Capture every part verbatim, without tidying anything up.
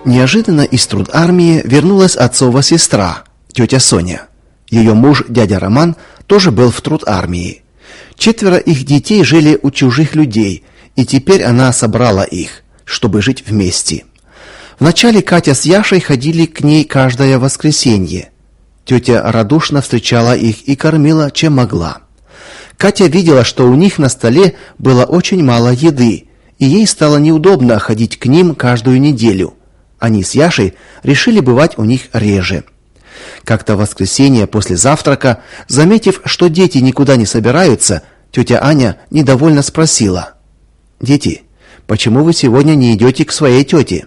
Неожиданно из трудармии вернулась отцова сестра, тетя Соня. Ее муж, дядя Роман, тоже был в трудармии. Четверо их детей жили у чужих людей, и теперь она собрала их, чтобы жить вместе. Вначале Катя с Яшей ходили к ней каждое воскресенье. Тетя радушно встречала их и кормила, чем могла. Катя видела, что у них на столе было очень мало еды, и ей стало неудобно ходить к ним каждую неделю. Они с Яшей решили бывать у них реже. Как-то в воскресенье после завтрака, заметив, что дети никуда не собираются, тетя Аня недовольно спросила: «Дети, почему вы сегодня не идете к своей тете?»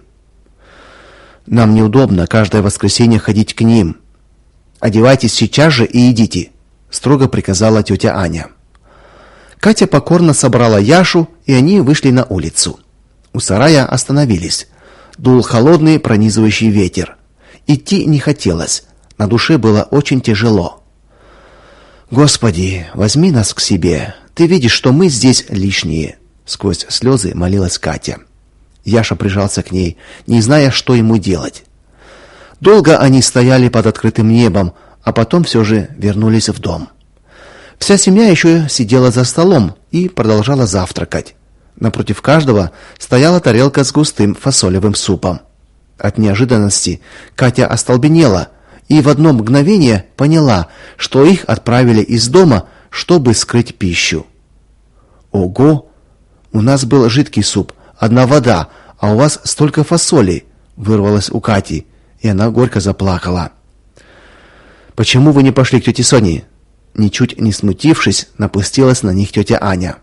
«Нам неудобно каждое воскресенье ходить к ним. Одевайтесь сейчас же и идите», — строго приказала тетя Аня. Катя покорно собрала Яшу, и они вышли на улицу. У сарая остановились. Дул холодный пронизывающий ветер. Идти не хотелось. На душе было очень тяжело. «Господи, возьми нас к себе. Ты видишь, что мы здесь лишние», — сквозь слезы молилась Катя. Яша прижался к ней, не зная, что ему делать. Долго они стояли под открытым небом, а потом все же вернулись в дом. Вся семья еще сидела за столом и продолжала завтракать. Напротив каждого стояла тарелка с густым фасолевым супом. От неожиданности Катя остолбенела и в одно мгновение поняла, что их отправили из дома, чтобы скрыть пищу. «Ого! У нас был жидкий суп, одна вода, а у вас столько фасоли!» вырвалось у Кати, и она горько заплакала. «Почему вы не пошли к тете Соне?» Ничуть не смутившись, напустилась на них тетя Аня.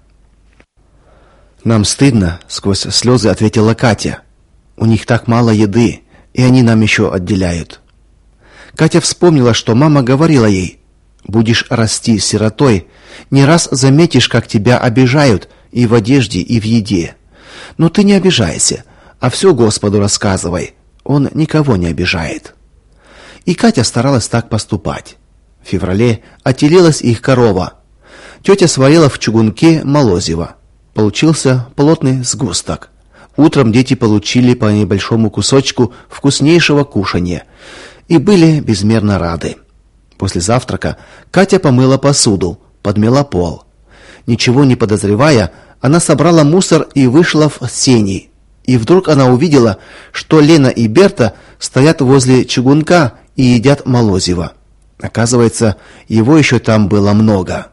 «Нам стыдно», — сквозь слезы ответила Катя. «У них так мало еды, и они нам еще отделяют». Катя вспомнила, что мама говорила ей: «Будешь расти сиротой, не раз заметишь, как тебя обижают и в одежде, и в еде. Но ты не обижайся, а все Господу рассказывай, Он никого не обижает». И Катя старалась так поступать. В феврале отелилась их корова. Тетя сварила в чугунке молозиво. Получился плотный сгусток. Утром дети получили по небольшому кусочку вкуснейшего кушанья и были безмерно рады. После завтрака Катя помыла посуду, подмела пол. Ничего не подозревая, она собрала мусор и вышла в сени. И вдруг она увидела, что Лена и Берта стоят возле чугунка и едят молозиво. Оказывается, его еще там было много.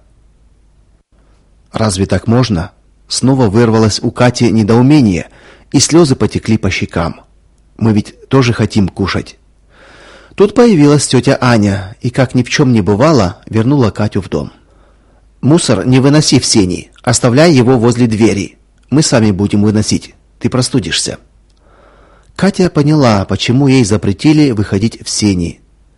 «Разве так можно?» Снова вырвалось у Кати недоумение, и слезы потекли по щекам. «Мы ведь тоже хотим кушать». Тут появилась тетя Аня и, как ни в чем не бывало, вернула Катю в дом. «Мусор не выноси в сени, оставляй его возле двери. Мы сами будем выносить, ты простудишься». Катя поняла, почему ей запретили выходить в сени.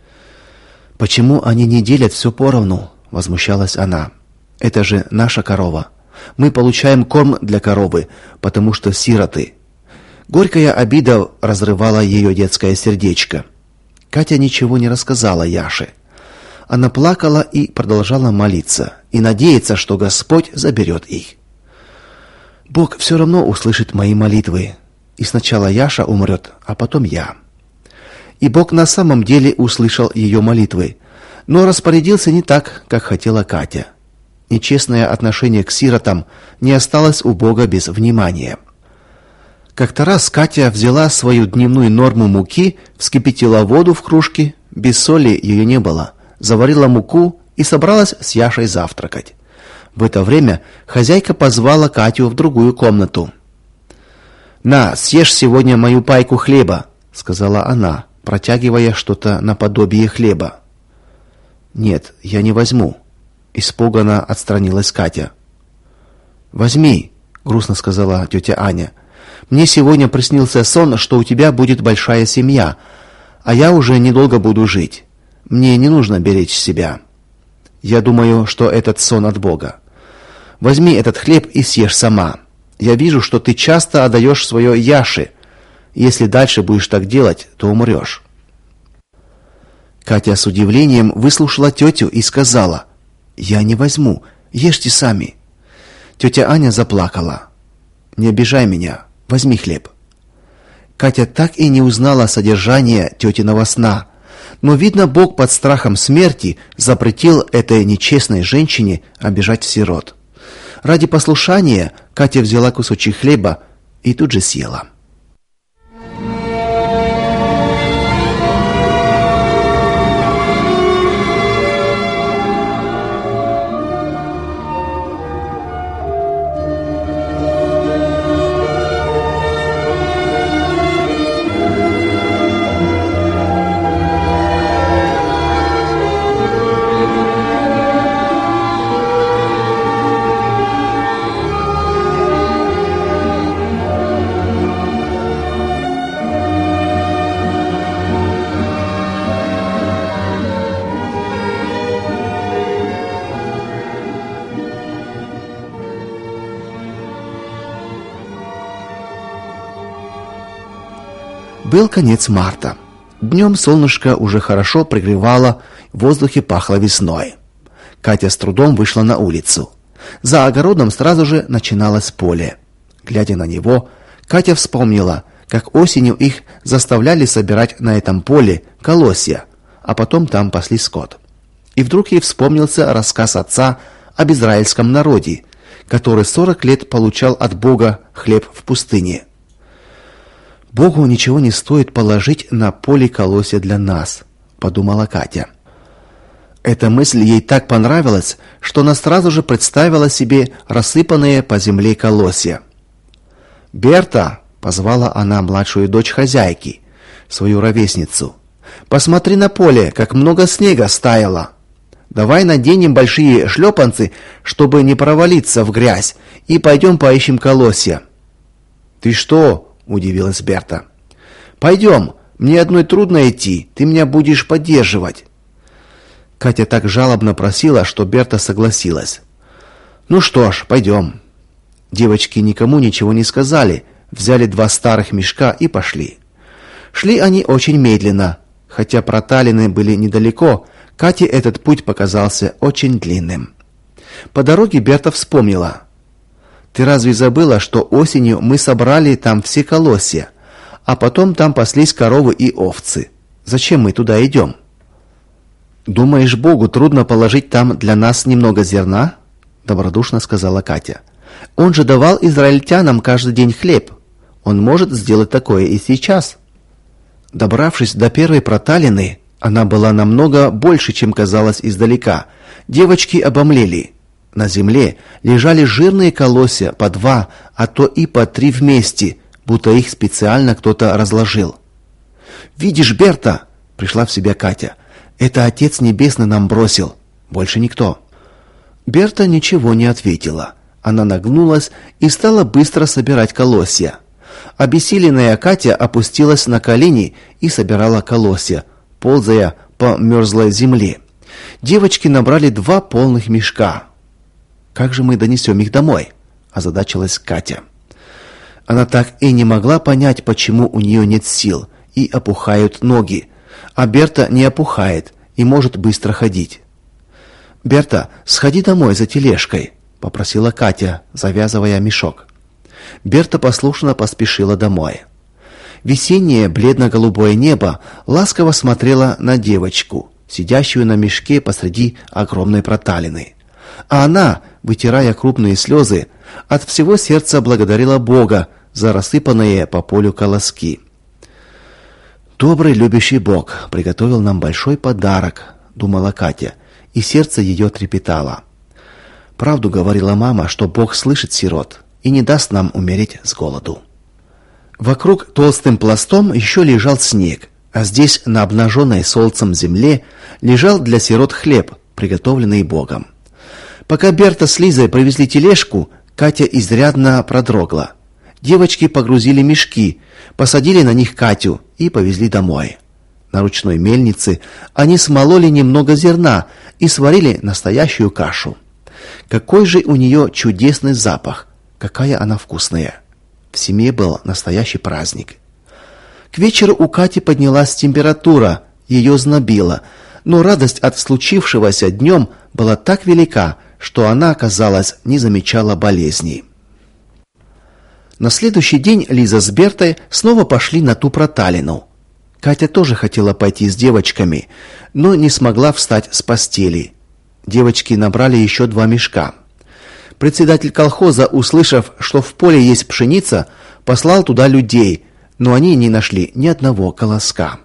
«Почему они не делят все поровну?» — возмущалась она. «Это же наша корова. Мы получаем корм для коровы, потому что сироты». Горькая обида разрывала ее детское сердечко. Катя ничего не рассказала Яше. Она плакала и продолжала молиться, и надеяться, что Господь заберет их. «Бог все равно услышит мои молитвы, и сначала Яша умрет, а потом я». И Бог на самом деле услышал ее молитвы, но распорядился не так, как хотела Катя. Нечестное отношение к сиротам не осталось у Бога без внимания. Как-то раз Катя взяла свою дневную норму муки, вскипятила воду в кружке, без соли ее не было, заварила муку и собралась с Яшей завтракать. В это время хозяйка позвала Катю в другую комнату. «На, съешь сегодня мою пайку хлеба», — сказала она, протягивая что-то наподобие хлеба. «Нет, я не возьму», — испуганно отстранилась Катя. «Возьми», — грустно сказала тетя Аня. «Мне сегодня приснился сон, что у тебя будет большая семья, а я уже недолго буду жить. Мне не нужно беречь себя. Я думаю, что этот сон от Бога. Возьми этот хлеб и съешь сама. Я вижу, что ты часто отдаешь свое Яше. Если дальше будешь так делать, то умрешь». Катя с удивлением выслушала тетю и сказала: «Я не возьму, ешьте сами». Тетя Аня заплакала. «Не обижай меня, возьми хлеб». Катя так и не узнала содержание тетиного сна. Но, видно, Бог под страхом смерти запретил этой нечестной женщине обижать сирот. Ради послушания Катя взяла кусочек хлеба и тут же съела. Был конец марта. Днем солнышко уже хорошо пригревало, в воздухе пахло весной. Катя с трудом вышла на улицу. За огородом сразу же начиналось поле. Глядя на него, Катя вспомнила, как осенью их заставляли собирать на этом поле колосья, а потом там пасли скот. И вдруг ей вспомнился рассказ отца об израильском народе, который сорок лет получал от Бога хлеб в пустыне. Богу ничего не стоит положить на поле колосья для нас, подумала Катя. Эта мысль ей так понравилась, что она сразу же представила себе рассыпанные по земле колосья. «Берта!» — позвала она младшую дочь хозяйки, свою ровесницу. «Посмотри на поле, как много снега стаяло. Давай наденем большие шлепанцы, чтобы не провалиться в грязь, и пойдем поищем колосья». «Ты что?» — удивилась Берта. «Пойдем, мне одной трудно идти, ты меня будешь поддерживать». Катя так жалобно просила, что Берта согласилась. «Ну что ж, пойдем». Девочки никому ничего не сказали, взяли два старых мешка и пошли. Шли они очень медленно, хотя проталины были недалеко, Кате этот путь показался очень длинным. По дороге Берта вспомнила: «Ты разве забыла, что осенью мы собрали там все колосья, а потом там паслись коровы и овцы? Зачем мы туда идем?» «Думаешь, Богу трудно положить там для нас немного зерна?» — добродушно сказала Катя. «Он же давал израильтянам каждый день хлеб. Он может сделать такое и сейчас». Добравшись до первой проталины, она была намного больше, чем казалось издалека. Девочки обомлели. На земле лежали жирные колосья по два, а то и по три вместе, будто их специально кто-то разложил. «Видишь, Берта!» — пришла в себя Катя. «Это Отец Небесный нам бросил. Больше никто». Берта ничего не ответила. Она нагнулась и стала быстро собирать колосья. Обессиленная Катя опустилась на колени и собирала колосья, ползая по мерзлой земле. Девочки набрали два полных мешка. «Как же мы донесем их домой?» – озадачилась Катя. Она так и не могла понять, почему у нее нет сил и опухают ноги, а Берта не опухает и может быстро ходить. «Берта, сходи домой за тележкой», – попросила Катя, завязывая мешок. Берта послушно поспешила домой. Весеннее бледно-голубое небо ласково смотрело на девочку, сидящую на мешке посреди огромной проталины. А она, вытирая крупные слезы, от всего сердца благодарила Бога за рассыпанные по полю колоски. «Добрый, любящий Бог приготовил нам большой подарок», — думала Катя, и сердце ее трепетало. Правду говорила мама, что Бог слышит сирот и не даст нам умереть с голоду. Вокруг толстым пластом еще лежал снег, а здесь, на обнаженной солнцем земле, лежал для сирот хлеб, приготовленный Богом. Пока Берта с Лизой привезли тележку, Катя изрядно продрогла. Девочки погрузили мешки, посадили на них Катю и повезли домой. На ручной мельнице они смололи немного зерна и сварили настоящую кашу. Какой же у нее чудесный запах, какая она вкусная. В семье был настоящий праздник. К вечеру у Кати поднялась температура, ее знобило, но радость от случившегося днем была так велика, что она, казалось, не замечала болезней. На следующий день Лиза с Бертой снова пошли на ту проталину. Катя тоже хотела пойти с девочками, но не смогла встать с постели. Девочки набрали еще два мешка. Председатель колхоза, услышав, что в поле есть пшеница, послал туда людей, но они не нашли ни одного колоска.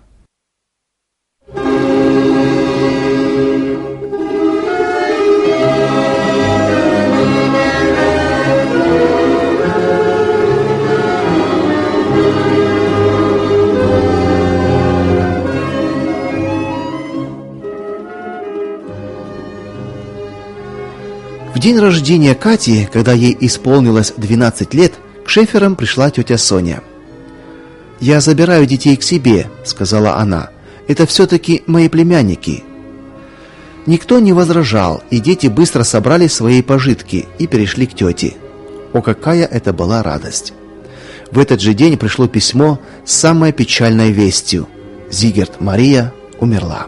В день рождения Кати, когда ей исполнилось двенадцать лет, к Шеферам пришла тетя Соня. «Я забираю детей к себе», — сказала она. «Это все-таки мои племянники». Никто не возражал, и дети быстро собрали свои пожитки и перешли к тете. О, какая это была радость! В этот же день пришло письмо с самой печальной вестью. Зигерт Мария умерла.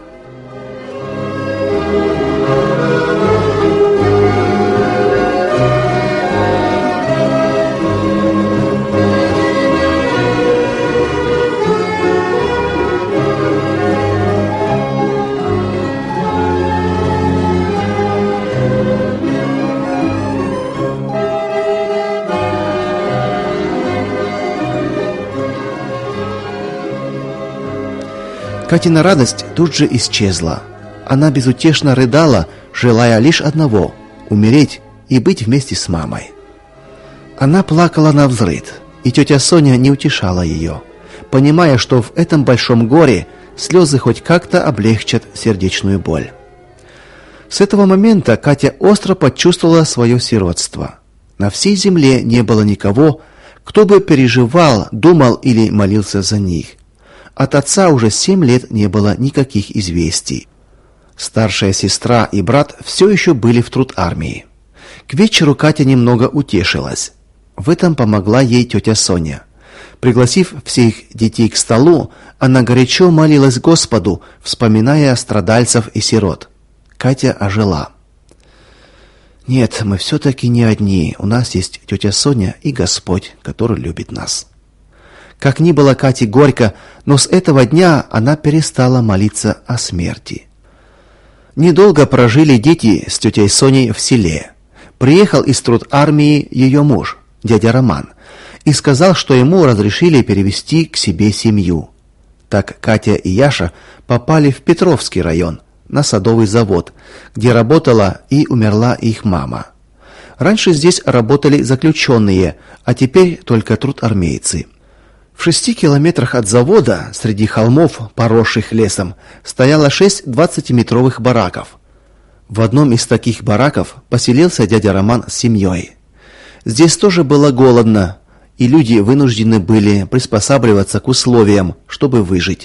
Катина радость тут же исчезла. Она безутешно рыдала, желая лишь одного — умереть и быть вместе с мамой. Она плакала навзрыд, и тетя Соня не утешала ее, понимая, что в этом большом горе слезы хоть как-то облегчат сердечную боль. С этого момента Катя остро почувствовала свое сиротство. На всей земле не было никого, кто бы переживал, думал или молился за них. От отца уже семь лет не было никаких известий. Старшая сестра и брат все еще были в труд-армии. К вечеру Катя немного утешилась. В этом помогла ей тетя Соня. Пригласив всех детей к столу, она горячо молилась Господу, вспоминая страдальцев и сирот. Катя ожила. «Нет, мы все-таки не одни. У нас есть тетя Соня и Господь, который любит нас». Как ни было Кате горько, но с этого дня она перестала молиться о смерти. Недолго прожили дети с тетей Соней в селе. Приехал из труд-армии ее муж, дядя Роман, и сказал, что ему разрешили перевести к себе семью. Так Катя и Яша попали в Петровский район, на садовый завод, где работала и умерла их мама. Раньше здесь работали заключенные, а теперь только труд-армейцы. В шести километрах от завода, среди холмов, поросших лесом, стояло шесть двадцатиметровых бараков. В одном из таких бараков поселился дядя Роман с семьей. Здесь тоже было голодно, и люди вынуждены были приспосабливаться к условиям, чтобы выжить.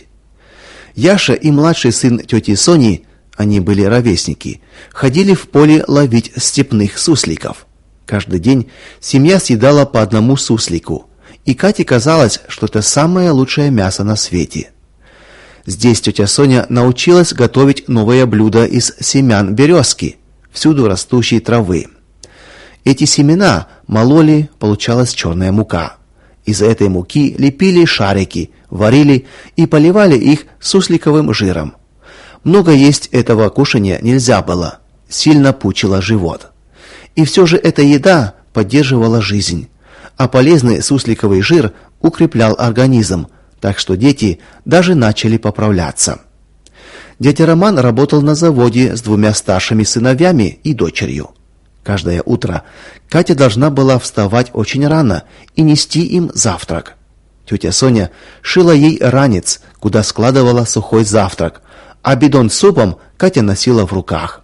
Яша и младший сын тети Сони, они были ровесники, ходили в поле ловить степных сусликов. Каждый день семья съедала по одному суслику. И Кате казалось, что это самое лучшее мясо на свете. Здесь тетя Соня научилась готовить новое блюдо из семян березки, всюду растущей травы. Эти семена мололи, получалась черная мука. Из этой муки лепили шарики, варили и поливали их сусликовым жиром. Много есть этого кушания нельзя было, сильно пучило живот. И все же эта еда поддерживала жизнь. А полезный сусликовый жир укреплял организм, так что дети даже начали поправляться. Дядя Роман работал на заводе с двумя старшими сыновьями и дочерью. Каждое утро Катя должна была вставать очень рано и нести им завтрак. Тетя Соня шила ей ранец, куда складывала сухой завтрак, а бидон с супом Катя носила в руках.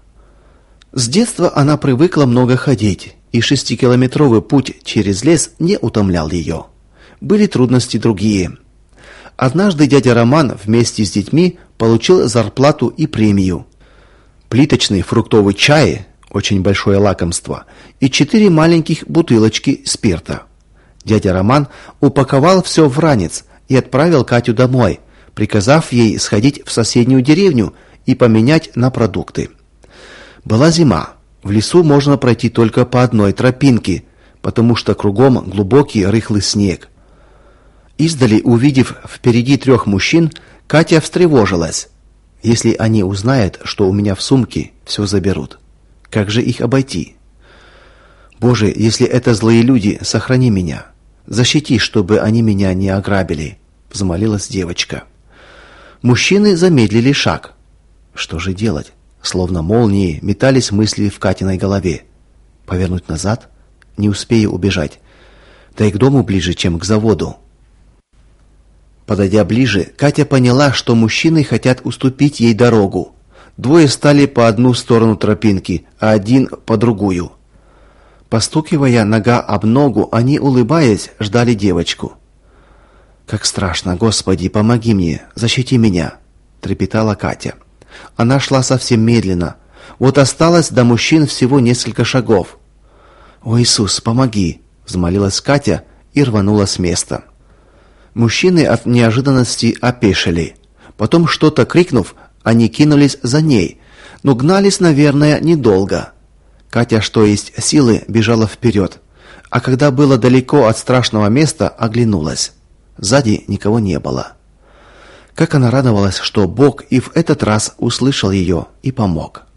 С детства она привыкла много ходить, и шестикилометровый путь через лес не утомлял ее. Были трудности другие. Однажды дядя Роман вместе с детьми получил зарплату и премию. Плиточный фруктовый чай, очень большое лакомство, и четыре маленьких бутылочки спирта. Дядя Роман упаковал все в ранец и отправил Катю домой, приказав ей сходить в соседнюю деревню и поменять на продукты. Была зима. В лесу можно пройти только по одной тропинке, потому что кругом глубокий рыхлый снег. Издали, увидев впереди трех мужчин, Катя встревожилась. Если они узнают, что у меня в сумке, все заберут. Как же их обойти? Боже, если это злые люди, сохрани меня. Защити, чтобы они меня не ограбили, взмолилась девочка. Мужчины замедлили шаг. Что же делать? Словно молнии метались мысли в Катиной голове. Повернуть назад? Не успею убежать. Да и к дому ближе, чем к заводу. Подойдя ближе, Катя поняла, что мужчины хотят уступить ей дорогу. Двое стали по одну сторону тропинки, а один по другую. Постукивая нога об ногу, они, улыбаясь, ждали девочку. «Как страшно, Господи, помоги мне, защити меня!» – трепетала Катя. Она шла совсем медленно. Вот осталось до мужчин всего несколько шагов. «О, Иисус, помоги!» – взмолилась Катя и рванула с места. Мужчины от неожиданности опешили. Потом, что-то крикнув, они кинулись за ней, но гнались, наверное, недолго. Катя, что есть силы, бежала вперед, а когда было далеко от страшного места, оглянулась. Сзади никого не было. Как она радовалась, что Бог и в этот раз услышал ее и помог.